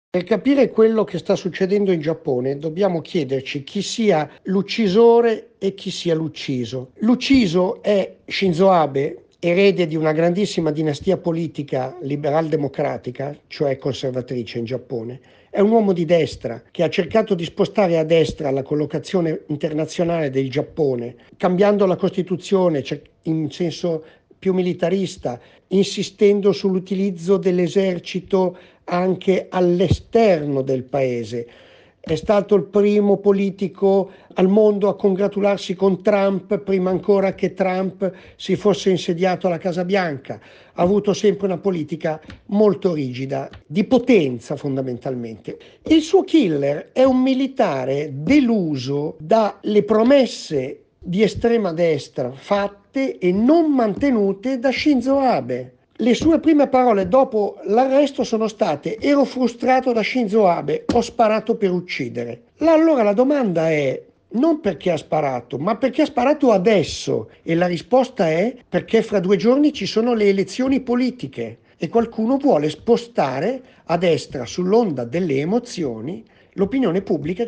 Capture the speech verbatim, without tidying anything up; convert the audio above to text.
Per capire quello che sta succedendo in Giappone dobbiamo chiederci chi sia l'uccisore e chi sia l'ucciso. L'ucciso è Shinzo Abe, erede di una grandissima dinastia politica liberal-democratica, cioè conservatrice in Giappone. È un uomo di destra che ha cercato di spostare a destra la collocazione internazionale del Giappone, cambiando la Costituzione in senso più militarista, insistendo sull'utilizzo dell'esercito anche all'esterno del paese. È stato il primo politico al mondo a congratularsi con Trump prima ancora che Trump si fosse insediato alla Casa Bianca. Ha avuto sempre una politica molto rigida, di potenza fondamentalmente. Il suo killer è un militare deluso dalle promesse di estrema destra fatte e non mantenute da Shinzo Abe. Le sue prime parole dopo l'arresto sono state: ero frustrato da Shinzo Abe, ho sparato per uccidere. Allora la domanda è non perché ha sparato, ma perché ha sparato adesso, e la risposta è perché fra due giorni ci sono le elezioni politiche e qualcuno vuole spostare a destra, sull'onda delle emozioni, l'opinione pubblica